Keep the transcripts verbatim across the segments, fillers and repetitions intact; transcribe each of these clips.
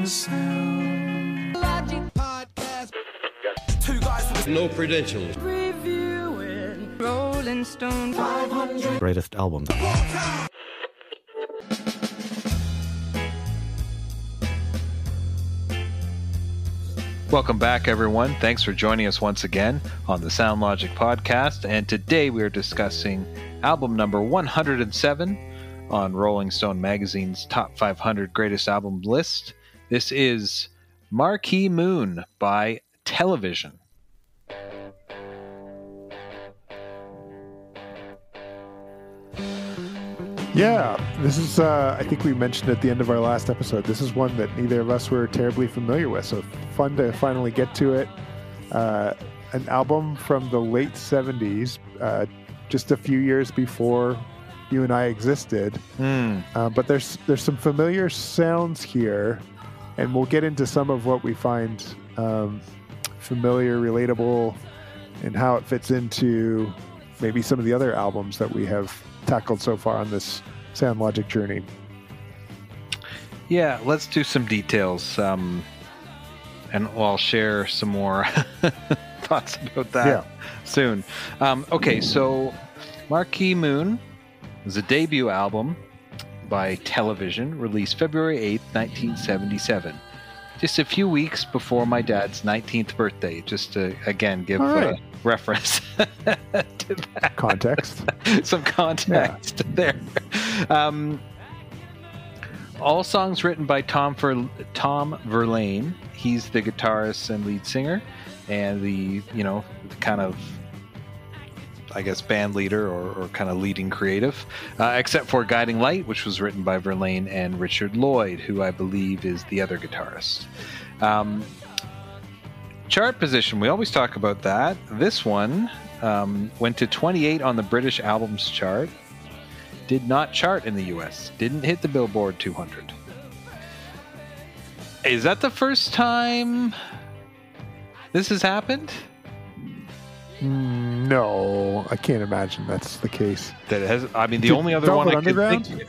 Sound Logic Podcast. Two guys with no credentials. Reviewing Rolling Stone five hundred greatest albums. Welcome back, everyone. Thanks for joining us once again on the Sound Logic Podcast. And today we are discussing album number one hundred seven on Rolling Stone Magazine's Top five hundred Greatest Album list. This is Marquee Moon by Television. Yeah, this is, uh, I think we mentioned at the end of our last episode, this is one that neither of us were terribly familiar with, so fun to finally get to it. Uh, an album from the late seventies, uh, just a few years before you and I existed. Mm. Uh, but there's there's some familiar sounds here, and we'll get into some of what we find um, familiar, relatable, and how it fits into maybe some of the other albums that we have tackled so far on this Sound Logic journey. Yeah, let's do some details, um, and I'll share some more thoughts about that yeah. soon. Um, okay, so Marquee Moon is a debut album by Television, released February eighth, nineteen seventy-seven. Just a few weeks before my dad's nineteenth birthday, just to, again, give right. a reference to that. Context. Some context yeah. there. Um, all songs written by Tom, Ver- Tom Verlaine. He's the guitarist and lead singer, and the, you know, the kind of, I guess, band leader or, or kind of leading creative, uh, except for Guiding Light, which was written by Verlaine and Richard Lloyd, who I believe is the other guitarist. Um, chart position, we always talk about that. This one um, went to twenty-eight on the British Albums chart, did not chart in the U S, didn't hit the Billboard two hundred. Is that the first time this has happened? No, I can't imagine that's the case. That it has. I mean, the Did only other Velvet one I could Underground? think.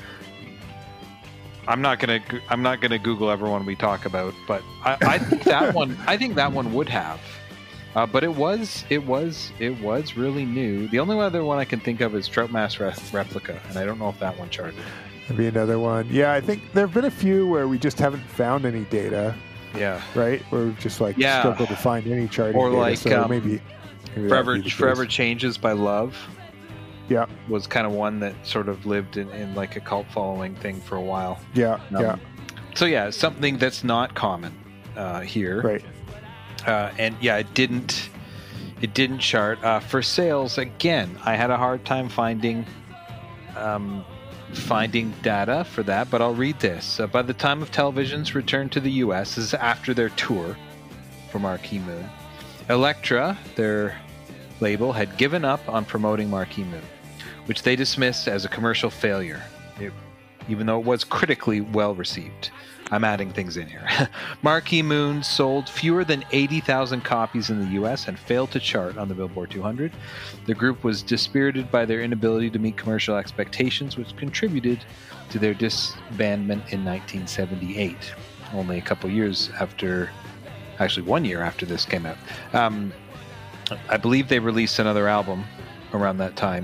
I'm not gonna. I'm not gonna Google everyone we talk about, but I, I think that one. I think that one would have. Uh, but it was. It was. It was really new. The only other one I can think of is Troutmass Re- Replica, and I don't know if that one charted. There'd be another one. Yeah, I think there have been a few where we just haven't found any data. Yeah. Right? Where we've just like Yeah. struggled to find any charting Or data. like, so um, maybe, maybe Forever. that'd be the Forever case. Changes by Love. Yeah. Was kind of one that sort of lived in, in like a cult following thing for a while. Yeah. Um, yeah. So yeah, something that's not common uh, here. Right. Uh, and yeah, it didn't. It didn't chart uh, for sales. Again, I had a hard time finding um, finding data for that, but I'll read this. Uh, by the time of Television's return to the U S, this is after their tour for Marquee Moon, Elektra, their label, had given up on promoting Marquee Moon, which they dismissed as a commercial failure, it, even though it was critically well received. I'm adding things in here. Marquee Moon sold fewer than eighty thousand copies in the U S and failed to chart on the Billboard two hundred. The group was dispirited by their inability to meet commercial expectations, which contributed to their disbandment in nineteen seventy-eight, only a couple years after, actually one year after this came out. Um, I believe they released another album around that time,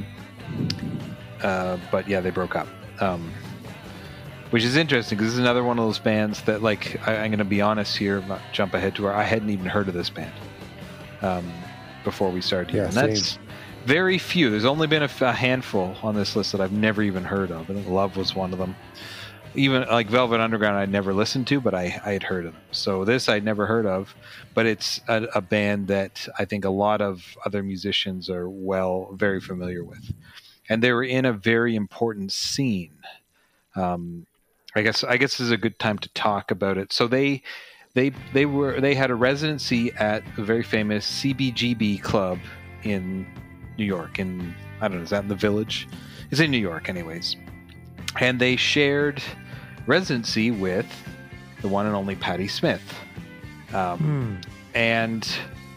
uh, but yeah, they broke up. Um, Which is interesting because this is another one of those bands that, like, I, I'm going to be honest here, not jump ahead to where I hadn't even heard of this band um, before we started here. Yeah, and that's same. very few. There's only been a, f- a handful on this list that I've never even heard of. I think Love was one of them. Even like Velvet Underground, I'd never listened to, but I, I had heard of them. So this I'd never heard of, but it's a, a band that I think a lot of other musicians are well, very familiar with. And they were in a very important scene. Um, I guess I guess this is a good time to talk about it. So they they they were they had a residency at a very famous C B G B club in New York. In I don't know, is that in the Village? It's in New York, anyways. And they shared residency with the one and only Patti Smith. Um, Hmm. And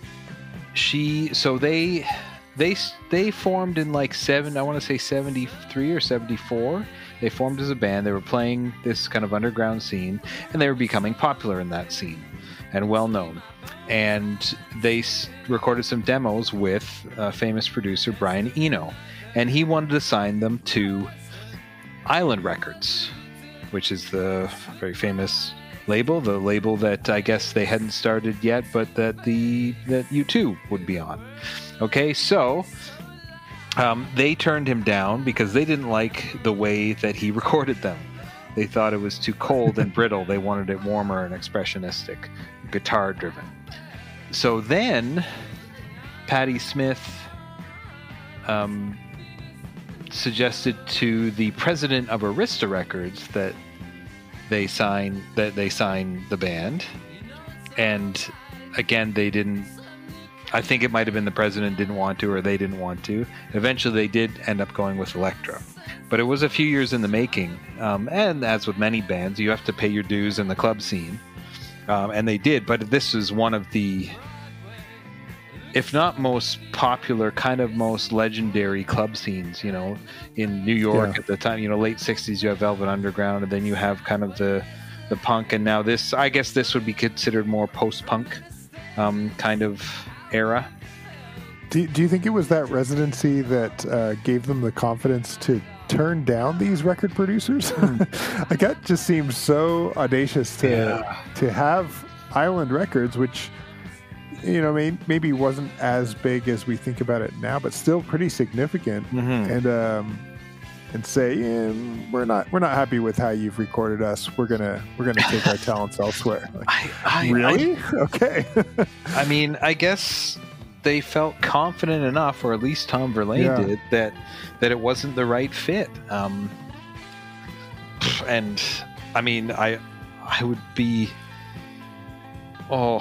she, so they they they formed in like seven, I want to say seventy-three or seventy-four. They formed as a band. They were playing this kind of underground scene, and they were becoming popular in that scene and well known. And they s- recorded some demos with uh, famous producer Brian Eno, and he wanted to sign them to Island Records, which is the very famous label, the label that I guess they hadn't started yet, but that the that U two would be on. Okay, so um, they turned him down because they didn't like the way that he recorded them. They thought it was too cold and brittle. They wanted it warmer and expressionistic, guitar-driven. So then, Patti Smith um, suggested to the president of Arista Records that they sign that they sign the band, and again, they didn't. I think it might have been the president didn't want to, or they didn't want to. Eventually, they did end up going with Elektra, but it was a few years in the making. Um, and as with many bands, you have to pay your dues in the club scene, um, and they did. But this is one of the, if not most popular, kind of most legendary club scenes, you know, in New York Yeah. at the time. You know, late sixties, you have Velvet Underground, and then you have kind of the the punk, and now this, I guess this would be considered more post-punk um, kind of era. Do, do you think it was that residency that uh, gave them the confidence to turn down these record producers? Like, that just seems so audacious to Yeah. to have Island Records, which, you know, may, maybe wasn't as big as we think about it now, but still pretty significant. Mhm. And um, and say, yeah, we're not we're not happy with how you've recorded us. We're gonna we're gonna take our talents elsewhere. Like, I, I, really? Okay. I, I mean, I guess they felt confident enough, or at least Tom Verlaine Yeah. did, that that it wasn't the right fit. Um, and I mean, I I would be oh,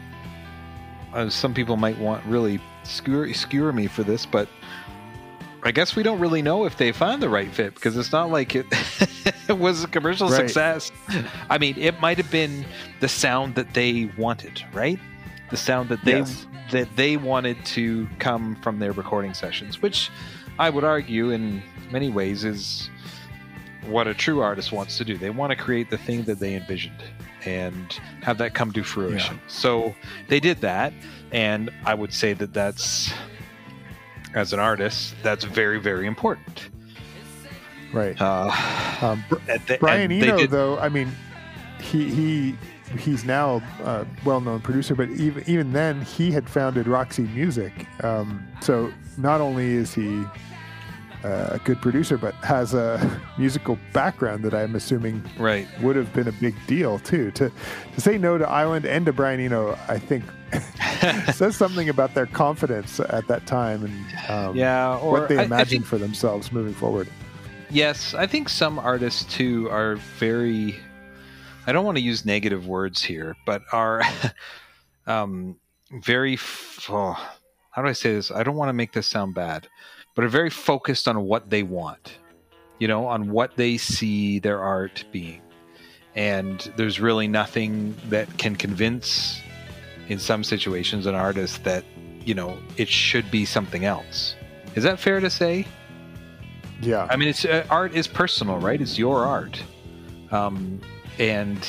uh, some people might want really skewer skewer me for this, but I guess we don't really know if they found the right fit, because it's not like it, it was a commercial Right. success. I mean, it might have been the sound that they wanted, right? The sound that they Yes. that they wanted to come from their recording sessions, which I would argue in many ways is what a true artist wants to do. They want to create the thing that they envisioned and have that come to fruition. Yeah. So they did that, and I would say that that's, as an artist, that's very, very important. Right. Uh, Um, Br- and they- Brian and they Eno, did- though, I mean, he he he's now a well-known producer, but even even then, he had founded Roxy Music. Um, so not only is he uh, a good producer, but has a musical background that I'm assuming right. would have been a big deal too. To to say no to Island and to Brian Eno, I think says something about their confidence at that time and um, Yeah, or what they I- I imagined think- for themselves moving forward. Yes, I think some artists too are very, I don't want to use negative words here, but are um, very, f- oh, how do I say this? I don't want to make this sound bad, but are very focused on what they want, you know, on what they see their art being. And there's really nothing that can convince, in some situations, an artist that, you know, it should be something else. Is that fair to say? Yeah. I mean, it's uh, art is personal, right? It's your art, um, and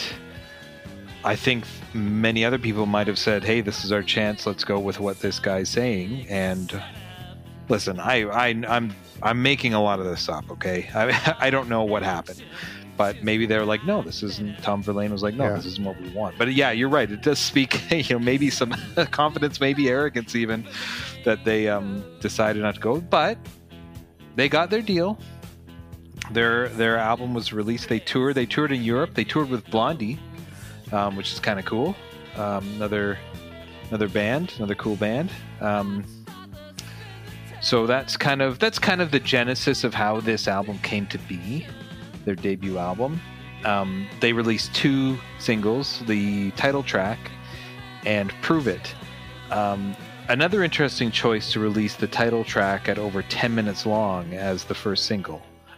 I think many other people might have said, "Hey, this is our chance. Let's go with what this guy's saying." And listen, I, I, I'm, I'm making a lot of this up. Okay, I, I don't know what happened, but maybe they're like, "No, this isn't." Tom Verlaine was like, "No, Yeah. this isn't what we want." But yeah, you're right. It does speak, you know, maybe some confidence, maybe arrogance, even that they um, decided not to go, but. They got their deal. Their their album was released. They toured. They toured in Europe. They toured with Blondie, um, which is kind of cool. Um, another another band, another cool band. Um, so that's kind of that's kind of the genesis of how this album came to be. Their debut album. Um, they released two singles: the title track and "Prove It." Um, Another interesting choice to release the title track at over ten minutes long as the first single.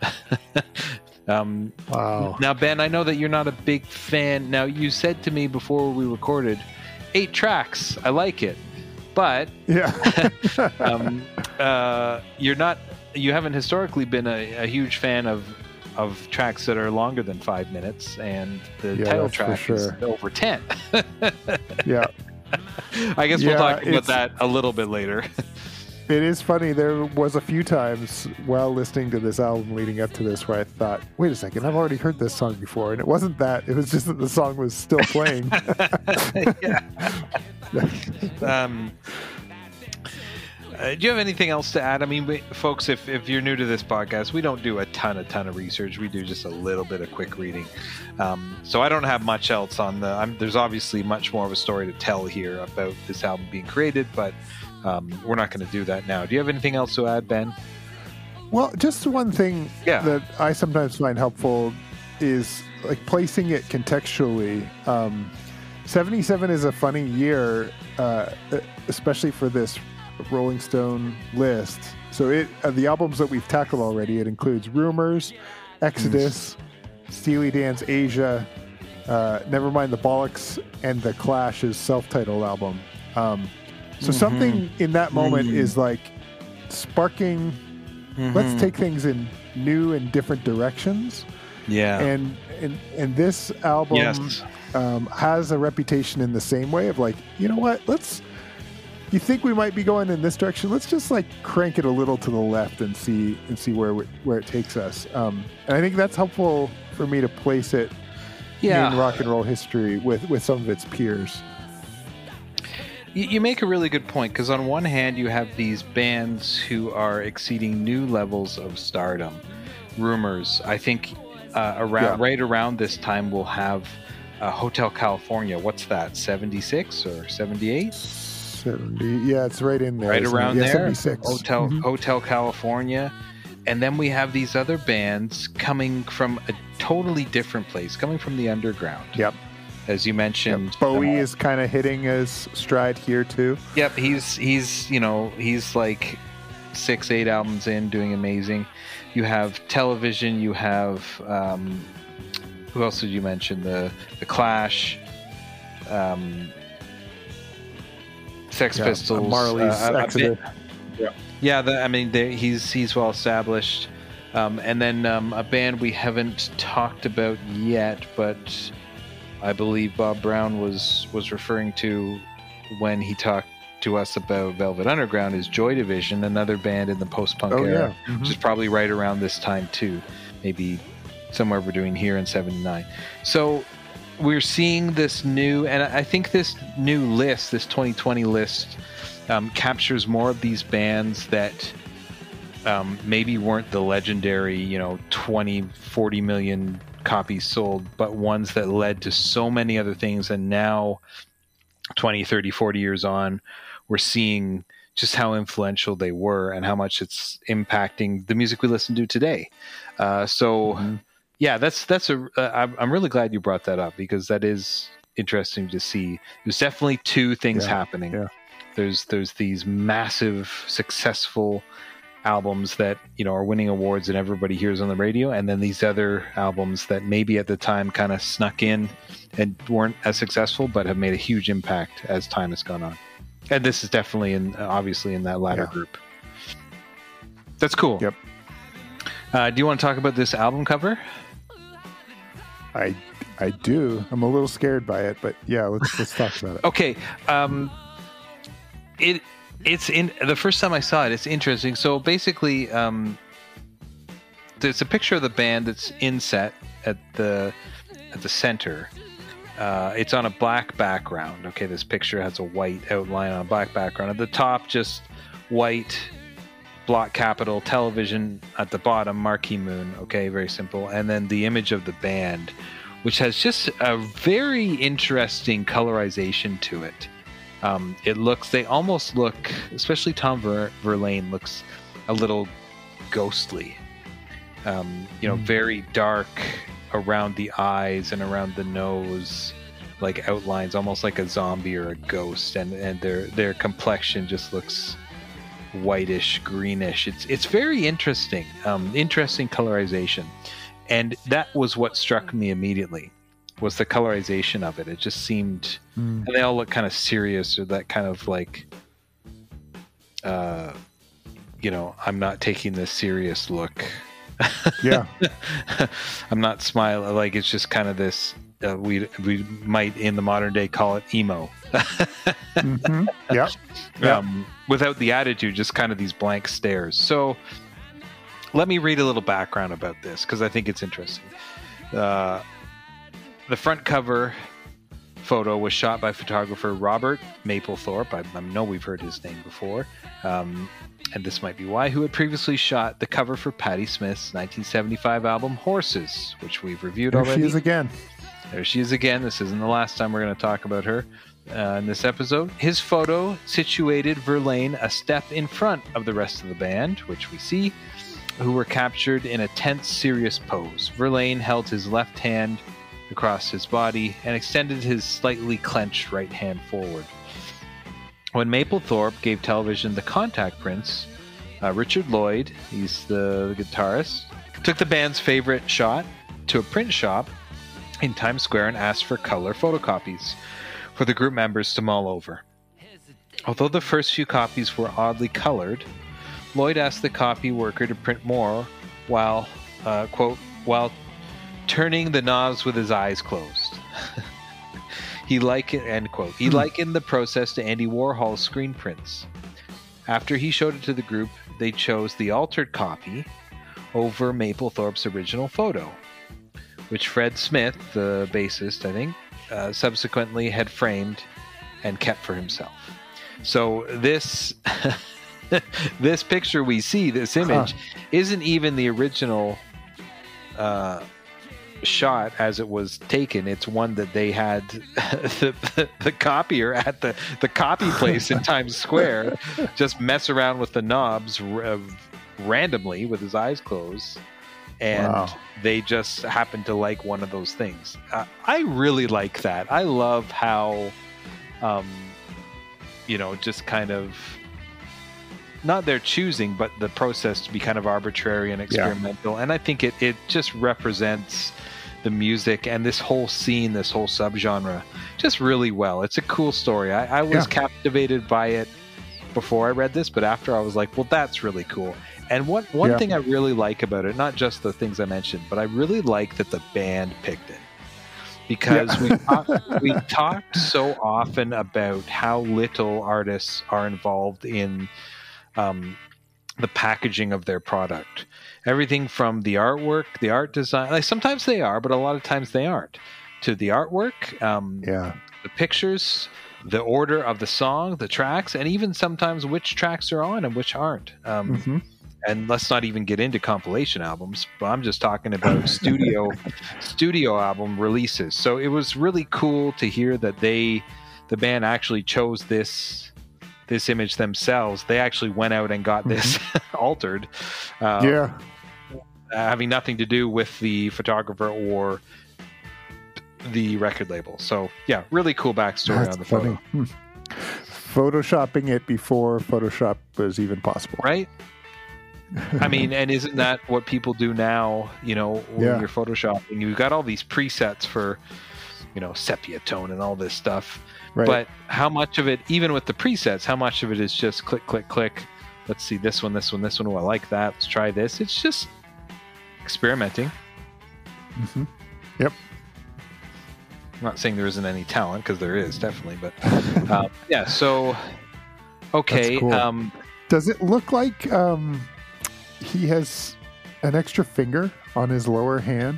um, Wow. now, Ben, I know that you're not a big fan. Now, you said to me before we recorded, eight tracks. I like it. But Yeah. um, uh, you're not, you haven't historically been a, a huge fan of of tracks that are longer than five minutes, and the Yeah, title that's for track sure. is over ten. Yeah. I guess we'll Yeah, talk about it's- that a little bit later. It is funny. There was a few times while listening to this album leading up to this where I thought, wait a second, I've already heard this song before. And it wasn't that. It was just that the song was still playing. yeah. um, uh, do you have anything else to add? I mean, we, folks, if, if you're new to this podcast, we don't do a ton, a ton of research. We do just a little bit of quick reading. Um, so I don't have much else on the... I'm, there's obviously much more of a story to tell here about this album being created, but um, we're not going to do that now. Do you have anything else to add, Ben? Well, just one thing Yeah. that I sometimes find helpful is like placing it contextually. Um, seventy-seven is a funny year, uh, especially for this Rolling Stone list. So it uh, the albums that we've tackled already, it includes Rumors, Exodus, mm. Steely Dan's Asia, uh, Nevermind the Bollocks, and The Clash's self-titled album. Um, so mm-hmm. something in that moment mm. is like sparking, mm-hmm. let's take things in new and different directions. Yeah. And and, and this album yes. um, has a reputation in the same way of like, you know what, let's, you think we might be going in this direction, let's just like crank it a little to the left and see and see where we, where it takes us. Um, and I think that's helpful for me to place it yeah. in rock and roll history with, with some of its peers. You, you make a really good point, because on one hand you have these bands who are exceeding new levels of stardom. Rumors, I think uh, around yeah. right around this time we'll have uh, Hotel California. What's that, seventy-six or seventy-eight? seventy, yeah, it's right in there. Right around yeah, there. seventy-six. Hotel mm-hmm. Hotel California. And then we have these other bands coming from a totally different place, coming from the underground. Yep. As you mentioned, yep. Bowie uh, is kind of hitting his stride here too. Yep, he's he's you know he's like six, eight albums in, doing amazing. You have Television. You have um, who else did you mention? The the Clash, um, Sex yeah, Pistols, Marley's uh, Exodus. Yeah, yeah. The, I mean, they, he's he's well established. Um, and then um, a band we haven't talked about yet, but I believe Bob Brown was was referring to when he talked to us about Velvet Underground, is Joy Division, another band in the post-punk oh, era, yeah. mm-hmm. which is probably right around this time too, maybe somewhere between here and seventy-nine. So we're seeing this new, and I think this new list, this twenty twenty list, um, captures more of these bands that um, maybe weren't the legendary, you know, twenty, forty million copies sold, but ones that led to so many other things. And now twenty, thirty, forty years on, we're seeing just how influential they were and how much it's impacting the music we listen to today. Uh, so mm-hmm. yeah, that's, that's a, uh, I'm really glad you brought that up, because that is interesting to see. There's definitely two things yeah. happening. Yeah. There's, there's these massive, successful albums that, you know, are winning awards and everybody hears on the radio, and then these other albums that maybe at the time kind of snuck in and weren't as successful, but have made a huge impact as time has gone on. And this is definitely in, obviously in that latter yeah. group. That's cool. Yep. Uh, do you want to talk about this album cover? I I do. I'm a little scared by it, but yeah, let's let's talk about it. Okay. Um, it it's in the first time I saw it, it's interesting. So basically, um, there's a picture of the band that's inset at the at the center. Uh, it's on a black background. Okay, this picture has a white outline on a black background. At the top, just white block capital Television. At the bottom, Marquee Moon. Okay, very simple. And then the image of the band, which has just a very interesting colorization to it. Um, it looks, they almost look, especially Tom Ver, Verlaine looks a little ghostly. Um, you know, mm. very dark around the eyes and around the nose, like outlines, almost like a zombie or a ghost, and, and their their complexion just looks whitish, greenish. It's it's very interesting, um, interesting colorization, and that was what struck me immediately, was the colorization of it. It just seemed, mm. and they all look kind of serious, or that kind of like, uh, you know, I'm not taking this serious look Yeah. I'm not smiling. Like, it's just kind of this, uh, we we might in the modern day call it emo. Mm-hmm. Yep. Yep. Um, without the attitude, just kind of these blank stares. So let me read a little background about this because I think it's interesting. Uh, the front cover photo was shot by photographer Robert Mapplethorpe. I, I know we've heard his name before. Um, and this might be why, who had previously shot the cover for Patti Smith's nineteen seventy-five album Horses, which we've reviewed There already. she is again. There she is again. This isn't the last time we're going to talk about her uh, in this episode. His photo situated Verlaine a step in front of the rest of the band, which we see, who were captured in a tense, serious pose. Verlaine held his left hand across his body and extended his slightly clenched right hand forward. When Mapplethorpe gave television the contact prints, uh, Richard Lloyd, he's the, the guitarist, took the band's favorite shot to a print shop in Times Square and asked for color photocopies for the group members to mull over. Although the first few copies were oddly colored, Lloyd asked the copy worker to print more while, uh, quote, while turning the knobs with his eyes closed. He likened, end quote. He likened the process to Andy Warhol's screen prints. After he showed it to the group, they chose the altered copy over Mapplethorpe's original photo, which Fred Smith, the bassist, I think, uh, subsequently had framed and kept for himself. So this this picture we see, this image, huh. isn't even the original uh, shot as it was taken. It's one that they had the, the, the copier at the, the copy place in Times Square just mess around with the knobs r- randomly with his eyes closed. And wow. they just happen to like one of those things. Uh, I really like that. I love how, um, you know, just kind of not their choosing, but the process to be kind of arbitrary and experimental. Yeah. And I think it, it just represents the music and this whole scene, this whole subgenre just really well. It's a cool story. I, I was yeah. captivated by it before I read this, but after I was like, well, that's really cool. And what one yeah. thing I really like about it, not just the things I mentioned, but I really like that the band picked it. Because yeah. we, talk, we talked so often about how little artists are involved in um, the packaging of their product. Everything from the artwork, the art design, like sometimes they are, but a lot of times they aren't, to the artwork, um, yeah. the pictures, the order of the song, the tracks, and even sometimes which tracks are on and which aren't. Um, mm-hmm. And let's not even get into compilation albums, but I'm just talking about studio studio album releases. So it was really cool to hear that they, the band actually chose this this image themselves. They actually went out and got this mm-hmm. altered. Uh, yeah. Having nothing to do with the photographer or the record label. So yeah, really cool backstory That's on the funny. photo. Hmm. Photoshopping it before Photoshop was even possible. Right? I mean, and isn't that what people do now? You know, when yeah. you're photoshopping, you've got all these presets for, you know, sepia tone and all this stuff. Right. But how much of it, even with the presets, how much of it is just click, click, click. Let's see this one, this one, this one. Oh, I like that. Let's try this. It's just experimenting. Mm-hmm. Yep. I'm not saying there isn't any talent, because there is definitely. But um, yeah, so okay. Cool. Um, Does it look like um, he has an extra finger on his lower hand?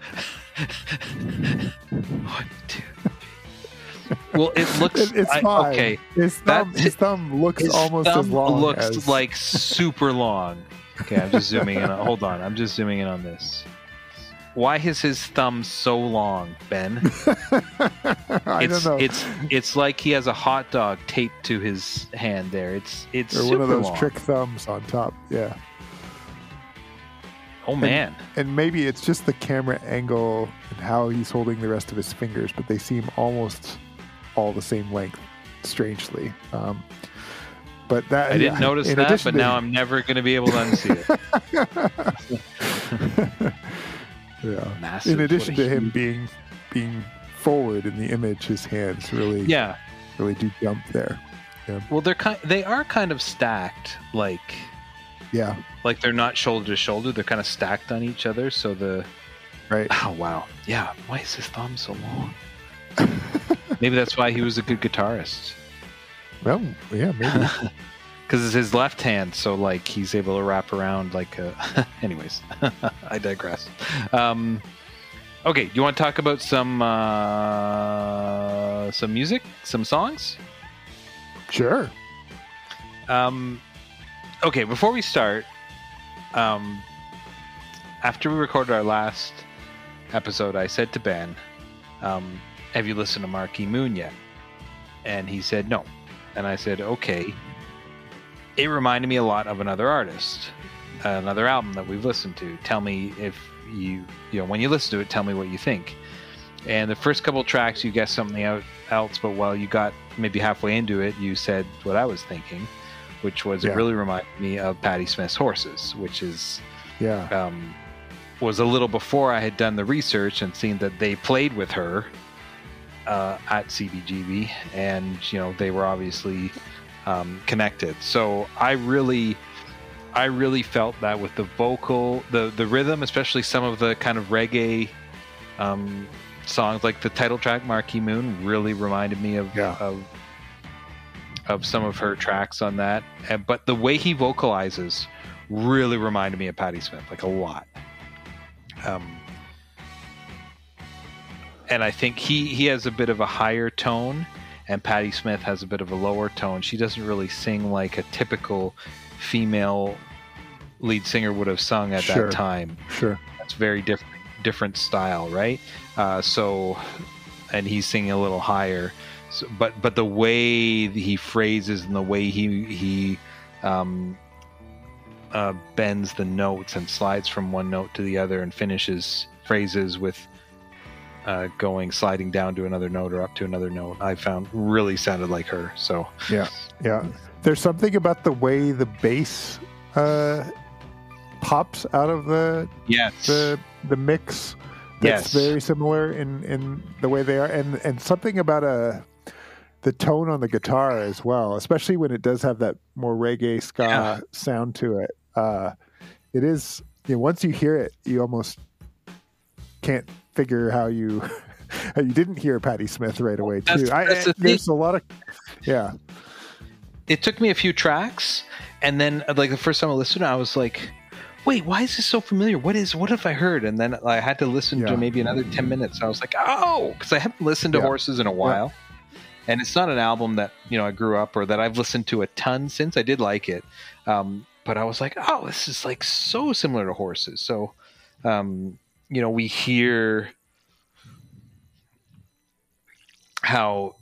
One, two, three. Well, it looks. It, it's I, fine. Okay, his thumb, his thumb looks his almost thumb as long. Looks as... like super long. Okay, I'm just zooming in. On, hold on, I'm just zooming in on this. Why is his thumb so long, Ben? I it's, don't know. It's it's like he has a hot dog taped to his hand there. It's it's or super one of those long. trick thumbs on top. Yeah. Oh man. And, and maybe it's just the camera angle and how he's holding the rest of his fingers, but they seem almost all the same length, strangely. Um, but that I didn't yeah, notice that, but to... now I'm never going to be able to unsee it. Yeah. Massive. In addition to him huge... being being forward in the image, his hands really, yeah, really do jump there. Yeah. Well, they're kind. They are kind of stacked, like Yeah. Like they're not shoulder to shoulder; they're kind of stacked on each other. So the right. Oh wow, yeah. Why is his thumb so long? Maybe that's why he was a good guitarist. Well, yeah, maybe. Because it's his left hand, so like he's able to wrap around like. A Anyways, I digress. Um, okay, you want to talk about some uh, some music, some songs? Sure. Um, okay, before we start, um, after we recorded our last episode, I said to Ben, um, "Have you listened to Marquee Moon yet?" And he said no, and I said, "Okay." It reminded me a lot of another artist, another album that we've listened to. Tell me if you, you know, when you listen to it, tell me what you think. And the first couple tracks, you guessed something out, else, but while you got maybe halfway into it, you said what I was thinking, which was yeah. It really reminded me of Patti Smith's Horses, which is, yeah, um, was a little before I had done the research and seen that they played with her uh, at C B G B, and you know they were obviously. Um, connected. So I really, I really felt that with the vocal, the the rhythm, especially some of the kind of reggae um, songs, like the title track "Marquee Moon," really reminded me of yeah. of, of some of her tracks on that. And, but the way he vocalizes really reminded me of Patti Smith, like a lot. Um, and I think he he has a bit of a higher tone. And Patti Smith has a bit of a lower tone. She doesn't really sing like a typical female lead singer would have sung at sure. that time. Sure. That's very different, different style, right? Uh, so, and he's singing a little higher. So, but but the way he phrases and the way he he um, uh, bends the notes and slides from one note to the other and finishes phrases with. Uh, going sliding down to another note or up to another note, I found really sounded like her. So yeah, yeah. There's something about the way the bass uh, pops out of the yes. the the mix. That's yes. very similar in, in the way they are, and and something about a the tone on the guitar as well, especially when it does have that more reggae ska yeah. sound to it. Uh, it is you know, once you hear it, you almost can't figure how you how you didn't hear Patti Smith right away too. That's, I, that's I, the there's a lot of yeah. It took me a few tracks, and then like the first time I listened, I was like, "Wait, why is this so familiar? What is what have I heard?" And then I had to listen yeah. to maybe another ten minutes. I was like, "Oh," because I haven't listened to yeah. Horses in a while, yeah. and it's not an album that you know I grew up or that I've listened to a ton since. I did like it, um, but I was like, "Oh, this is like so similar to Horses." So. Um, You know, we hear how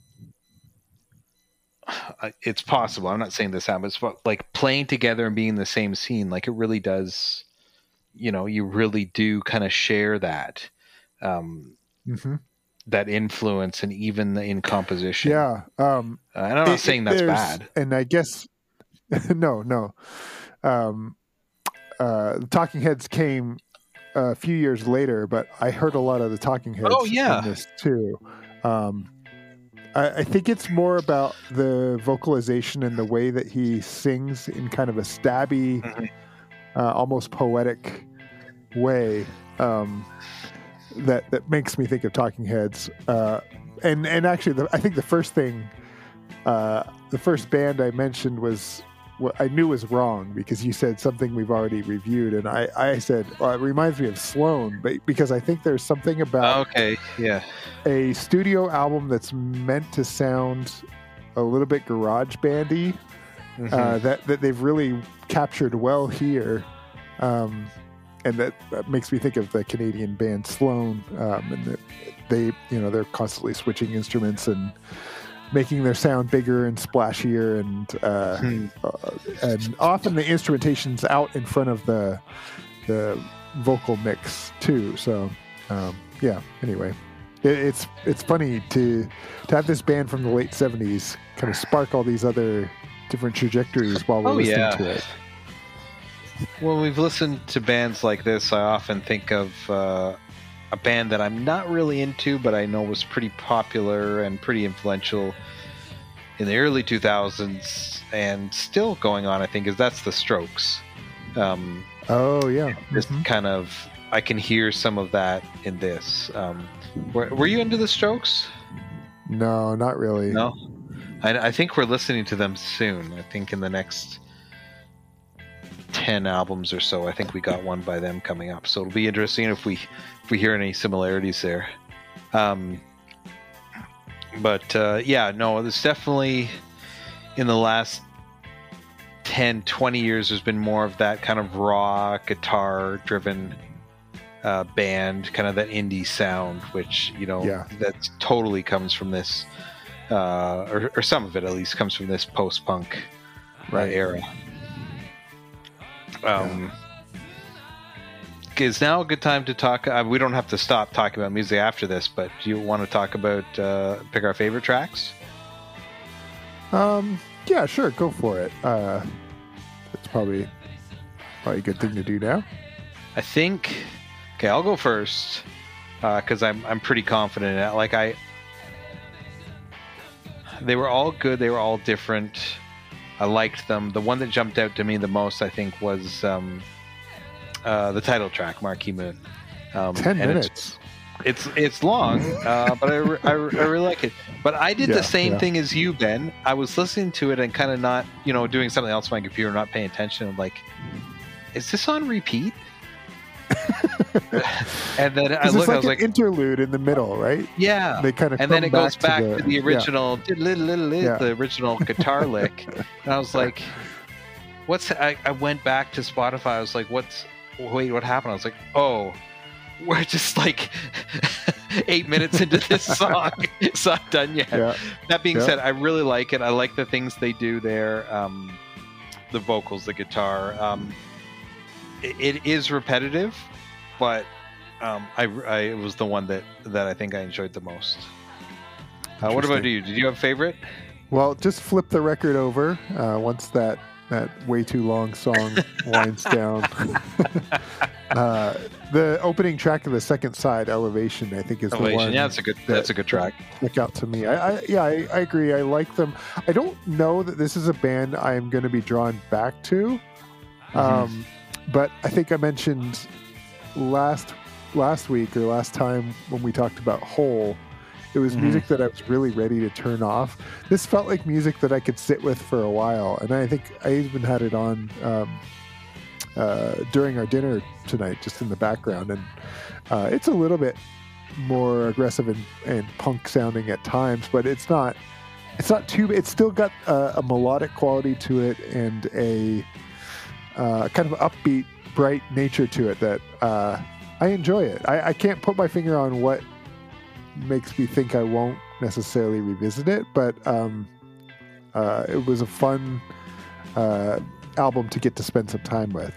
uh, it's possible. I'm not saying this happens, but like playing together and being in the same scene, like it really does, you know, you really do kind of share that, um, mm-hmm. that influence and even in composition. Yeah. Um, uh, and I'm not it, saying that's bad. And I guess, no, no. Um, uh, the Talking Heads came a few years later, but I heard a lot of the Talking Heads oh, yeah. in this too. Um, I, I think it's more about the vocalization and the way that he sings in kind of a stabby, mm-hmm. uh, almost poetic way um, that that makes me think of Talking Heads. Uh, and and actually, the, I think the first thing, uh, the first band I mentioned was. What I knew was wrong because you said something we've already reviewed, and I, I said, well, it reminds me of Sloan, but because I think there's something about okay, yeah, a studio album that's meant to sound a little bit garage bandy, mm-hmm. uh, that that they've really captured well here, um, and that, that makes me think of the Canadian band Sloan, um, and the, they, you know, they're constantly switching instruments and. Making their sound bigger and splashier, and uh, hmm. uh, and often the instrumentation's out in front of the the vocal mix too. So um, yeah. Anyway, it, it's it's funny to to have this band from the late seventies kind of spark all these other different trajectories while we're oh, listening yeah. to it. When we've listened to bands like this, I often think of. Uh, A band that I'm not really into, but I know was pretty popular and pretty influential in the early two thousands and still going on, I think, is that's The Strokes. Um, oh yeah, this mm-hmm. kind of I can hear some of that in this. Um, were, were you into the Strokes? No, not really. No, I, I think we're listening to them soon. I think in the next ten albums or so, I think we got one by them coming up. So it'll be interesting if we if we hear any similarities there. Um, but uh, yeah, no, there's definitely in the last ten, twenty years, there's been more of that kind of raw guitar-driven uh, band, kind of that indie sound, which, you know, yeah. that totally comes from this, uh, or, or some of it at least comes from this post-punk right. uh, era. Um, yeah. Is now a good time to talk? Uh, we don't have to stop talking about music after this, but do you want to talk about, uh, pick our favorite tracks? Um, yeah, sure, go for it. Uh, that's probably probably a good thing to do now. I think. Okay, I'll go first because uh, I'm I'm pretty confident in it. Like I, they were all good. They were all different. I liked them. The one that jumped out to me the most, I think, was um, uh, the title track, Marquee Moon. Um, Ten minutes. It's, It's it's long, uh, but I, re- I, re- I really like it. But I did yeah, the same yeah. thing as you, Ben. I was listening to it and kind of not, you know, doing something else on my computer, not paying attention. I'm like, is this on repeat? And then I looked, like I was an like, interlude in the middle, right? yeah. They kind of and then it goes back to the, to the original, yeah. the original guitar lick. And I was like, what's? I, I went back to Spotify. I was like, what's? Wait, what happened? I was like, oh. We're just like eight minutes into this song. It's not done yet. Yeah. That being yeah. said, I really like it. I like the things they do there. Um, the vocals, the guitar. Um, it, it is repetitive, but um, I, I it was the one that, that I think I enjoyed the most. Uh, what about you? Did you have a favorite? Well, just flip the record over uh, once that, that way too long song winds down. uh, the opening track of the second side, Elevation, I think is Elevation. the one. Yeah, that's a good. That that's a good track. Stuck out to me. I, I yeah, I, I agree. I like them. I don't know that this is a band I am going to be drawn back to, mm-hmm. um, but I think I mentioned last last week or last time when we talked about Hole. It was mm-hmm. music that I was really ready to turn off. This felt like music that I could sit with for a while, and I think I even had it on um, uh, during our dinner tonight, just in the background. And uh, it's a little bit more aggressive and, and punk sounding at times, but it's not. It's not too. It's still got a, a melodic quality to it and a uh, kind of upbeat, bright nature to it that uh, I enjoy it. I, I can't put my finger on what makes me think I won't necessarily revisit it, but um, uh, it was a fun uh, album to get to spend some time with.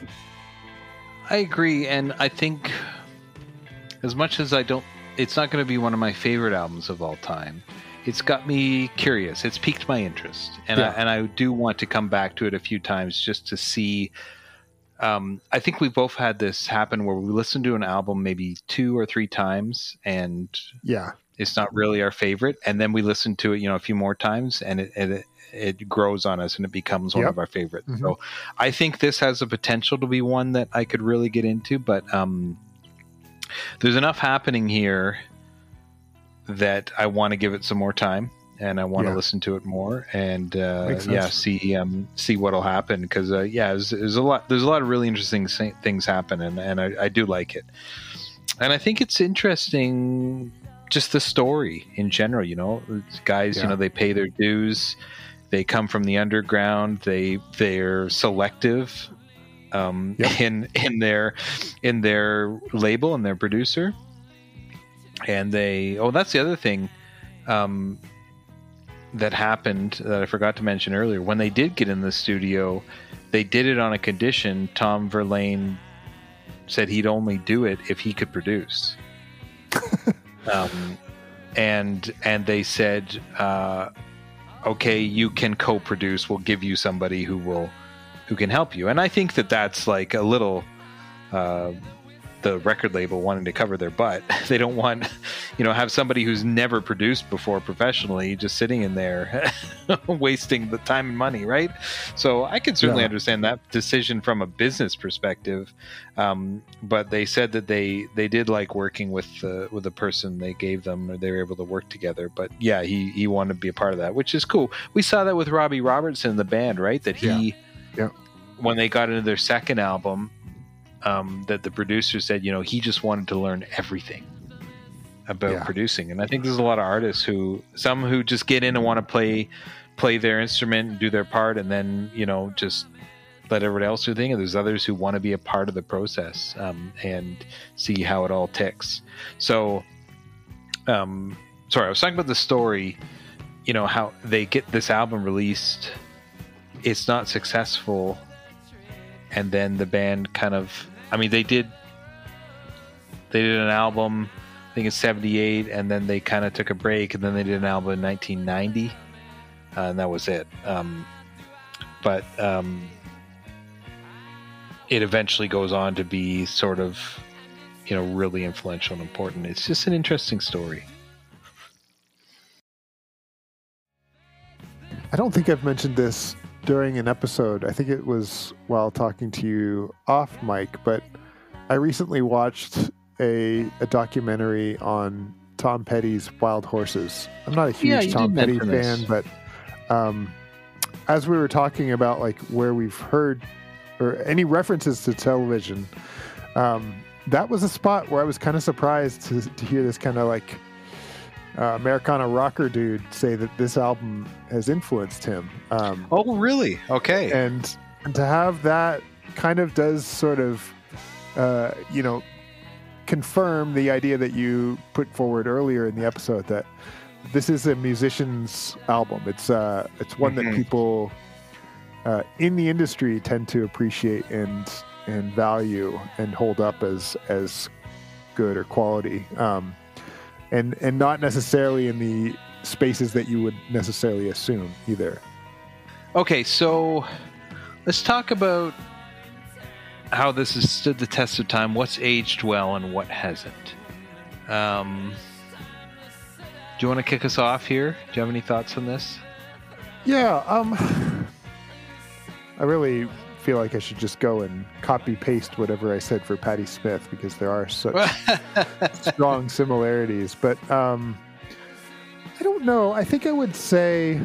I agree, and I think as much as I don't, it's not going to be one of my favorite albums of all time. It's got me curious. It's piqued my interest, and yeah. I, and I do want to come back to it a few times just to see. Um, I think we both had this happen where we listened to an album maybe two or three times, and yeah, it's not really our favorite. And then we listen to it, you know, a few more times, and it it, it grows on us, and it becomes one yep. of our favorites. Mm-hmm. So I think this has the potential to be one that I could really get into, but um, there's enough happening here that I want to give it some more time. And I want yeah. to listen to it more, and uh, yeah, see um, see what'll happen. Because uh, yeah, there's, there's a lot there's a lot of really interesting things happen, and, and I, I do like it. And I think it's interesting, just the story in general. You know, guys, yeah. you know, they pay their dues, they come from the underground, they they're selective um, yep. in in their in their label and their producer, and they oh that's the other thing. Um, that happened that I forgot to mention earlier. When they did get in the studio, they did it on a condition. Tom Verlaine said he'd only do it if he could produce. um, and and they said, uh, okay, you can co-produce. We'll give you somebody who will who can help you. And I think that that's like a little uh, the record label wanting to cover their butt. They don't want, you know, have somebody who's never produced before professionally just sitting in there wasting the time and money, right? So I can certainly yeah. understand that decision from a business perspective. Um, but they said that they they did like working with the with the person they gave them, or they were able to work together. But yeah, he he wanted to be a part of that, which is cool. We saw that with Robbie Robertson in the band, right? That he yeah. Yeah. when they got into their second album, um, that the producer said, you know, he just wanted to learn everything about yeah. producing. And I think there's a lot of artists who, some who just get in and want to play, play their instrument and do their part, and then, you know, just let everybody else do their thing. And there's others who want to be a part of the process, um, and see how it all ticks. So, um, sorry, I was talking about the story, you know, how they get this album released, it's not successful, and then the band kind of, I mean, they did they did an album, I think it's seventy-eight, and then they kind of took a break, and then they did an album in nineteen ninety, uh, and that was it. Um, but um, it eventually goes on to be sort of, you know, really influential and important. It's just an interesting story. I don't think I've mentioned this during an episode. I think it was while talking to you off mic, but I recently watched a a documentary on Tom Petty's Wild Horses. I'm not a huge yeah, Tom Petty fan, this. but um, as we were talking about like where we've heard or any references to television, um, that was a spot where I was kind of surprised to, to hear this kind of like Uh, Americana rocker dude say that this album has influenced him. Um, oh, really? Okay. And, and to have that kind of does sort of, uh, you know, confirm the idea that you put forward earlier in the episode that this is a musician's album. It's uh, it's one mm-hmm. that people uh, in the industry tend to appreciate and and value and hold up as as good or quality. Um, And and not necessarily in the spaces that you would necessarily assume either. Okay, so let's talk about how this has stood the test of time, what's aged well and what hasn't. Um, do you want to kick us off here? Do you have any thoughts on this? Yeah, um, I really feel like I should just go and copy paste whatever I said for Patti Smith, because there are such strong similarities. But um, I don't know. I think I would say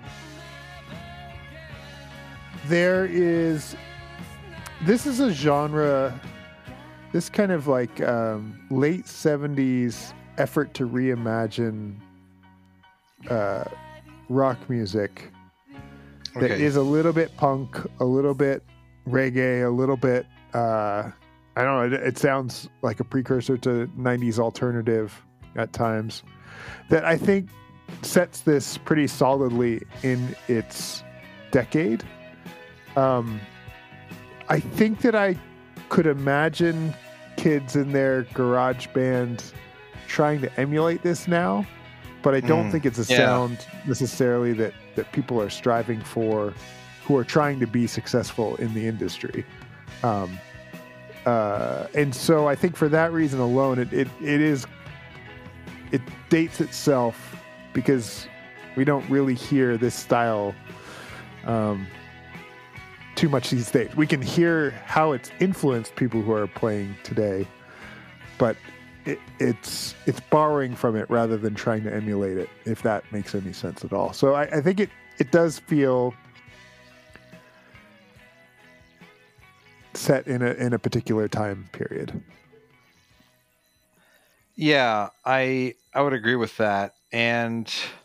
there is, this is a genre, this kind of like um, late seventies effort to reimagine uh, rock music that okay. is a little bit punk, a little bit reggae, a little bit, uh, I don't know, it, it sounds like a precursor to nineties alternative at times, that I think sets this pretty solidly in its decade. Um, I think that I could imagine kids in their garage band trying to emulate this now, but I don't mm, think it's a yeah. sound necessarily that, that people are striving for, who are trying to be successful in the industry. Um, uh, and so I think for that reason alone, it, it, it is, it dates itself, because we don't really hear this style um, too much these days. We can hear how it's influenced people who are playing today, but It, it's it's borrowing from it rather than trying to emulate it, if that makes any sense at all. So I, I think it, it does feel set in a in a particular time period. Yeah, I I would agree with that, and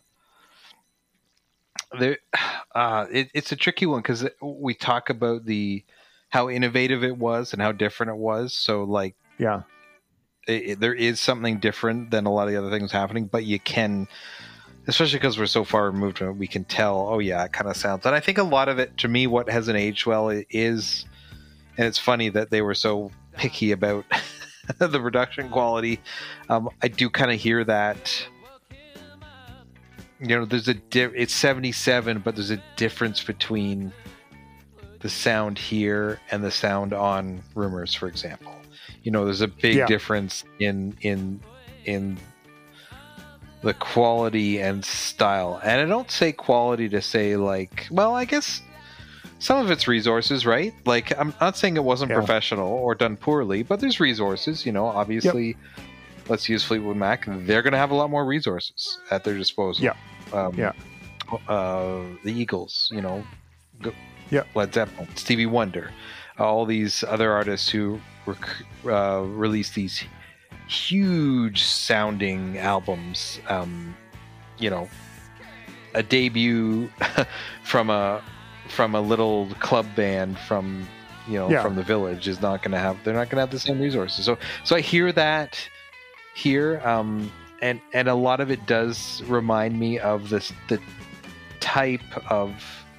there uh, it, it's a tricky one, because we talk about the how innovative it was and how different it was. So like yeah. It, it, there is something different than a lot of the other things happening, but you can, especially because we're so far removed from it, we can tell, oh yeah, it kind of sounds. And I think a lot of it, to me, what hasn't aged well is, and it's funny that they were so picky about the production quality. Um, I do kind of hear that, you know, there's a, di- it's seventy-seven, but there's a difference between the sound here and the sound on Rumors, for example. You know, there's a big Yeah. difference in in in the quality and style. And I don't say quality to say like, well, I guess some of it's resources, right? Like, I'm not saying it wasn't Yeah. professional or done poorly, but there's resources, you know, obviously. Yep. Let's use Fleetwood Mac. They're going to have a lot more resources at their disposal. Yeah. Um, yeah. Uh, the Eagles, you know, go, yeah. Led Zeppelin, Stevie Wonder, all these other artists who rec- uh, release these huge sounding albums. Um, you know, a debut from a from a little club band from you know Yeah. from the village is not going to have. They're not going to have the same resources. So so I hear that. Here, um, and and a lot of it does remind me of this the type of.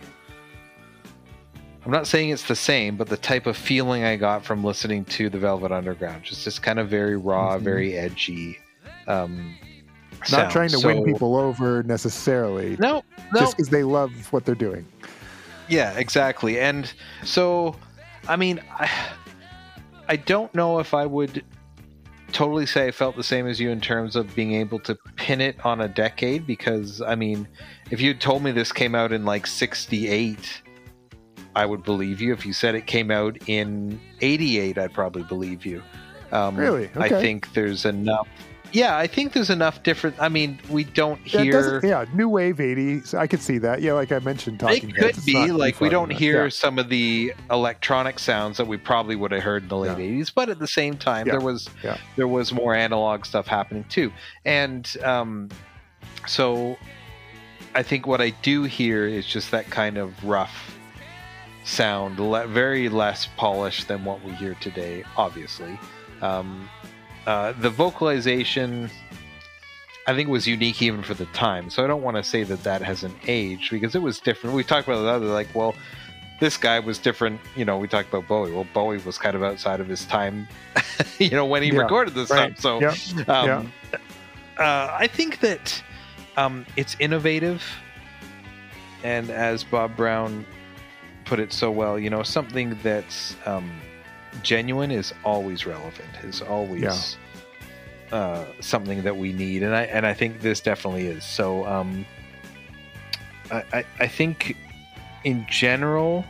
I'm not saying it's the same, but the type of feeling I got from listening to the Velvet Underground, just this kind of very raw, mm-hmm. very edgy. Um, not sound. trying to so, win people over necessarily. No, no. Just because they love what they're doing. Yeah, exactly. And so, I mean, I, I don't know if I would. Totally say I felt the same as you in terms of being able to pin it on a decade, because I mean, if you told me this came out in like sixty-eight, I would believe you. If you said it came out in eighty-eight, I'd probably believe you. Um, really? Okay. I think there's enough. Yeah, I think there's enough different. I mean, we don't Yeah, it hear. doesn't- yeah, new wave eighties. I could see that. Yeah, like I mentioned, talking. It could Heads, it's be not like too we far don't from that. hear Yeah. some of the electronic sounds that we probably would have heard in the late Yeah. eighties, but at the same time, Yeah. there was Yeah. there was more analog stuff happening too, and um, so I think what I do hear is just that kind of rough sound, le- very less polished than what we hear today. Obviously, um, uh, the vocalization, I think, was unique even for the time. So I don't want to say that that hasn't aged, because it was different. We talked about the other, like, well, this guy was different. You know, we talked about Bowie. Well, Bowie was kind of outside of his time, you know, when he Yeah, recorded this right. stuff. So Yeah, um, uh, I think that um, it's innovative. And as Bob Brown put it so well, you know, something that's um, genuine is always relevant, is always... Yeah. Uh, something that we need, and I and I think this definitely is. So um, I, I I think in general,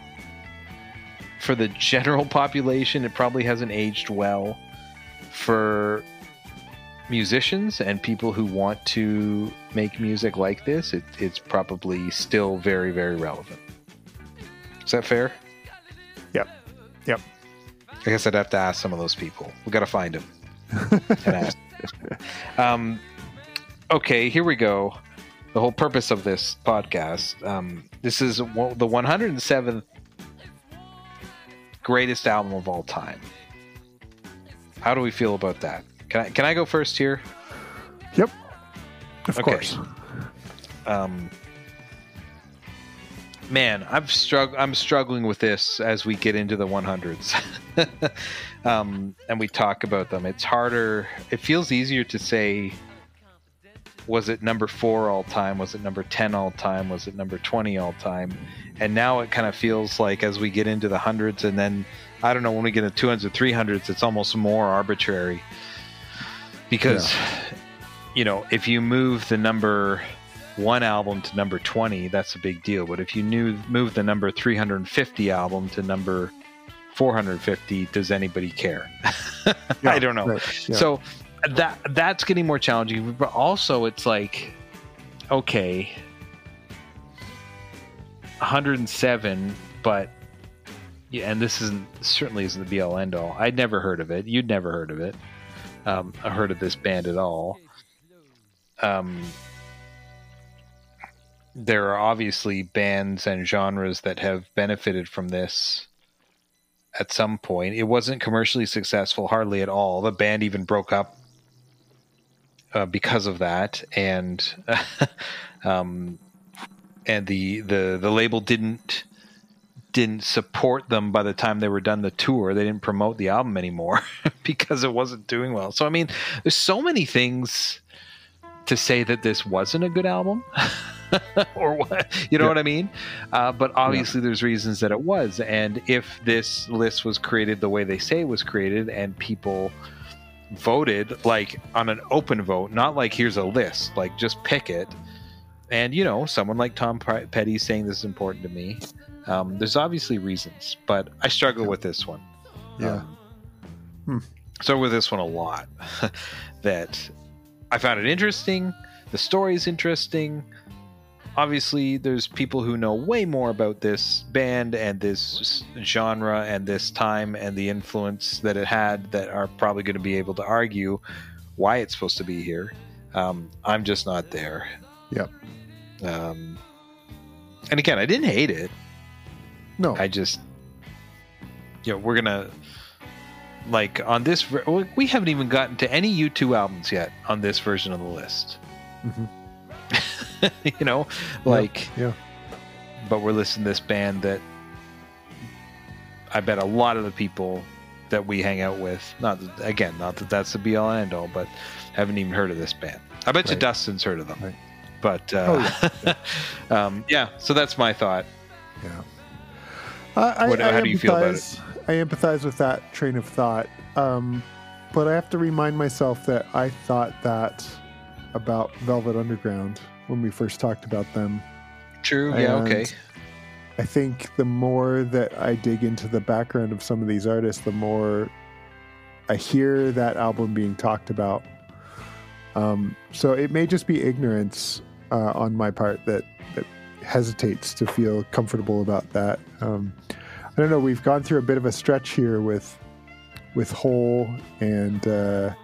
for the general population, it probably hasn't aged well. For musicians and people who want to make music like this, it, it's probably still very, very relevant. Is that fair? Yep. Yep. I guess I'd have to ask some of those people. We got to find them and ask. Um, okay, here we go. The whole purpose of this podcast. Um, this is one, the one hundred seventh greatest album of all time. How do we feel about that? Can I can I go first here? Yep. Of Okay. course. Um, man, I've strugg- I'm struggling with this as we get into the one hundreds. um, and we talk about them. It's harder. It feels easier to say, was it number four all time? Was it number ten all time? Was it number twenty all time? And now it kind of feels like as we get into the hundreds, and then, I don't know, when we get into two hundreds, three hundreds, it's almost more arbitrary. Because, yeah. you know, if you move the number one album to number twenty, that's a big deal. But if you knew, move the number three hundred fifty album to number four hundred fifty, does anybody care? Yeah, I don't know. Right, yeah. So that that's getting more challenging. But also it's like, okay, one hundred seven, but yeah, and this isn't certainly isn't the be all end all. I'd never heard of it. You'd never heard of it. Um, I heard of this band at all. Um, there are obviously bands and genres that have benefited from this at some point. It wasn't commercially successful hardly at all. The band even broke up uh, because of that, and um, and the the the label didn't didn't support them by the time they were done the tour. They didn't promote the album anymore because it wasn't doing well. So I mean, there's so many things to say that this wasn't a good album. or what, you know yeah. what I mean? Uh, but obviously yeah. there's reasons that it was. And if this list was created the way they say it was created and people voted like on an open vote, not like here's a list, like just pick it. And, you know, someone like Tom Petty saying this is important to me. Um, there's obviously reasons, but I struggle yeah. with this one. Yeah. Um, hmm. So with this one a lot that I found it interesting. The story is interesting. Obviously, there's people who know way more about this band and this genre and this time and the influence that it had that are probably going to be able to argue why it's supposed to be here. Um, I'm just not there. Yep. Um, and again, I didn't hate it. No. I just, you know, we're going to, like, on this, we haven't even gotten to any U two albums yet on this version of the list. Mm-hmm. You know, like, yeah. yeah. But we're listening to this band that I bet a lot of the people that we hang out with, not that, again, not that that's the be all and end all, but haven't even heard of this band. I bet right. you Dustin's heard of them. Right. But, uh, oh, yeah. Yeah. um, yeah, so that's my thought. Yeah. I, what, I, how I do you feel about it? I empathize with that train of thought. Um, but I have to remind myself that I thought that about Velvet Underground when we first talked about them. True, yeah, and okay. I think the more that I dig into the background of some of these artists, the more I hear that album being talked about. Um, so it may just be ignorance uh, on my part that, that hesitates to feel comfortable about that. Um, I don't know, we've gone through a bit of a stretch here with with Hole and uh,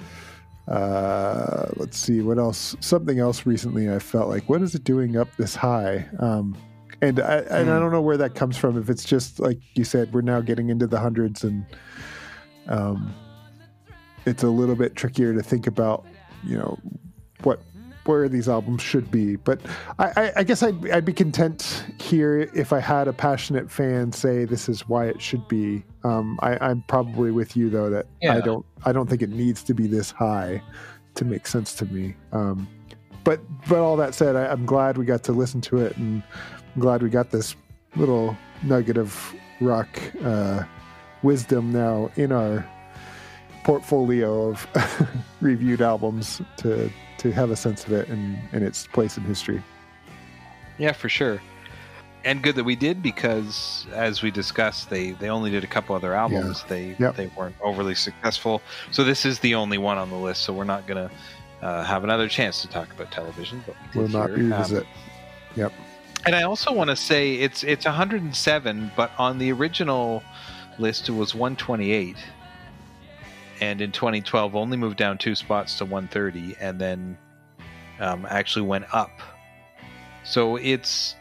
uh, let's see, what else? Something else recently I felt like, what is it doing up this high? Um, and I, and mm. I don't know where that comes from. If it's just, like you said, we're now getting into the hundreds and um, it's a little bit trickier to think about, you know, what where these albums should be. But I, I, I guess I'd, I'd be content here if I had a passionate fan say this is why it should be. Um, I, I'm probably with you though that yeah. I don't I don't think it needs to be this high to make sense to me. Um, but but all that said, I, I'm glad we got to listen to it, and I'm glad we got this little nugget of rock uh, wisdom now in our portfolio of reviewed albums to to have a sense of it and, and its place in history. Yeah, for sure. And good that we did, because as we discussed, they, they only did a couple other albums. Yeah. They yep. they weren't overly successful. So this is the only one on the list, so we're not going to uh, have another chance to talk about television. But we we'll not revisit. Um, yep. And I also want to say it's it's one hundred seven, but on the original list it was one twenty-eight. And in twenty twelve, only moved down two spots to one thirty, and then um, actually went up. So it's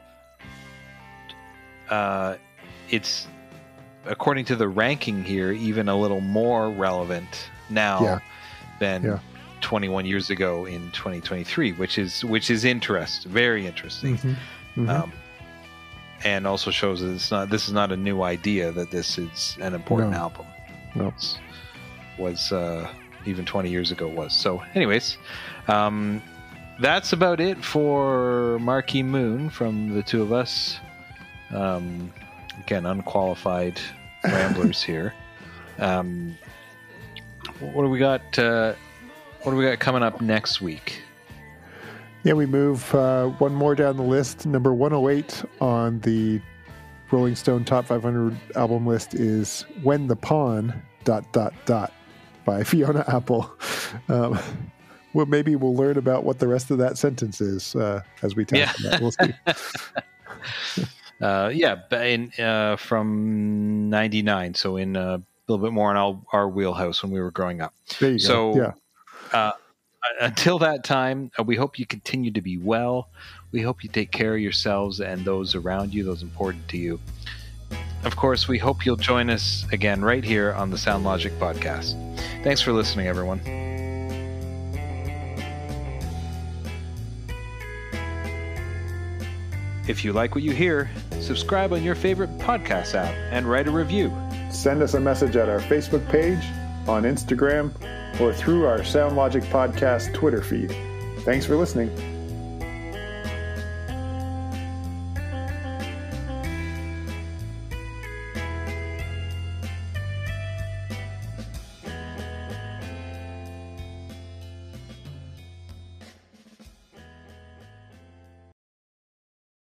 uh, it's according to the ranking here, even a little more relevant now yeah. than yeah. twenty-one years ago in twenty twenty-three, which is which is interesting, very interesting, mm-hmm. Mm-hmm. Um, and also shows that it's not this is not a new idea, that this is an important no. album. No. It's, was uh, even twenty years ago was. So anyways, um, that's about it for Marquee Moon from the two of us. Um, again, unqualified ramblers here. Um, what do we got? Uh, what do we got coming up next week? Yeah, we move uh, one more down the list. Number one oh eight on the Rolling Stone Top five hundred album list is When the Pawn... dot dot dot by Fiona Apple. Um, well, maybe we'll learn about what the rest of that sentence is uh, as we talk yeah. about it. We'll see. uh, yeah, in, uh, from ninety-nine, so in uh, a little bit more in our, our wheelhouse when we were growing up. There you so, go. Yeah. Uh, until that time, uh, we hope you continue to be well. We hope you take care of yourselves and those around you, those important to you. Of course, we hope you'll join us again right here on the Sound Logic podcast. Thanks for listening, everyone. If you like what you hear, subscribe on your favorite podcast app and write a review. Send us a message at our Facebook page, on Instagram, or through our Sound Logic podcast Twitter feed. Thanks for listening.